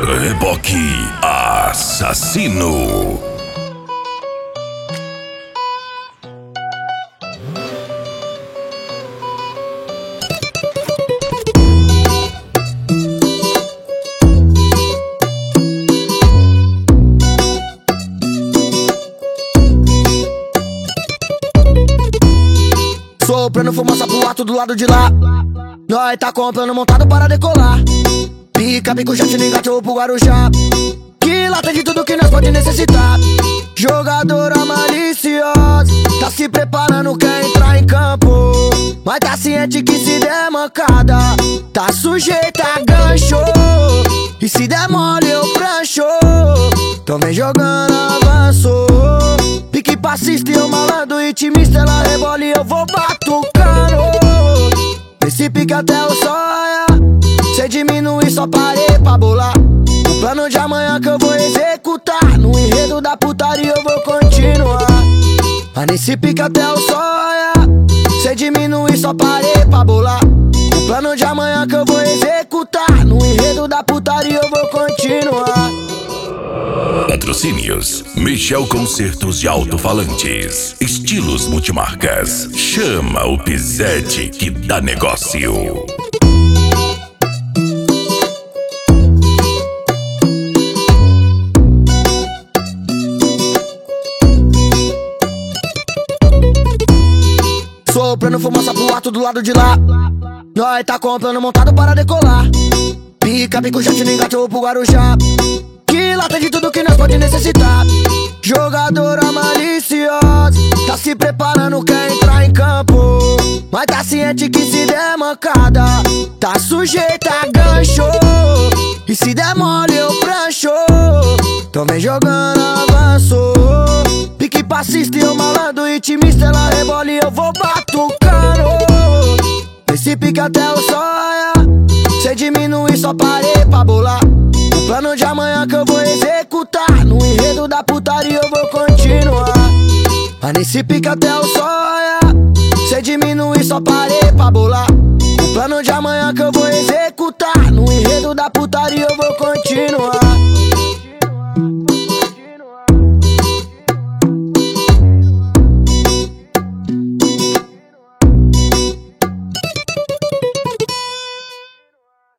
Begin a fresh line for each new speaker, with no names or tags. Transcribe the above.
Reboque Assassino.
Soprando fumaça pro alto do lado de lá. Nós tá comprando montado para decolar. Pica, pico, jet, engatou pro Guarujá. Que lá tem de tudo que nós pode necessitar. Jogadora maliciosa, tá se preparando, quer entrar em campo. Mas tá ciente que se der mancada, tá sujeita a gancho. E se der mole eu prancho. Então vem jogando avanço. Pique passista e eu malandro, intimista, ela rebola e eu vou batucando. Esse pique até o sonha. Cê diminui, só parei pra bolar. O plano de amanhã que eu vou executar. No enredo da putaria eu vou continuar. Mas nesse pique até o sonha. Cê diminui, só parei pra bolar. O plano de amanhã que eu vou executar. No enredo da putaria eu vou continuar.
Patrocínios: Michel Concertos de Alto-Falantes, Estilos Multimarcas. Chama o Pizete que dá negócio.
Soprando fumaça pro alto do lado de lá. Nós tá comprando montado para decolar. Pica, pico, jet, engatou pro Guarujá. Que lá tem de tudo que nós pode necessitar. Jogadora maliciosa, tá se preparando, quer entrar em campo. Mas tá ciente que se der mancada, tá sujeita a gancho. E se der mole eu prancho. Então vem jogando avanço. Pique passista e eu malandro, intimista, ela rebola e eu vou batucando. Esse pique até o sonha. Cê diminui, só parei pra bolar. O plano de amanhã que eu vou executar. No enredo da putaria eu vou continuar. Mas nesse pique até o sonha. Cê diminui, só parei pra bolar. O plano de amanhã que eu vou executar. No enredo da putaria eu vou continuar.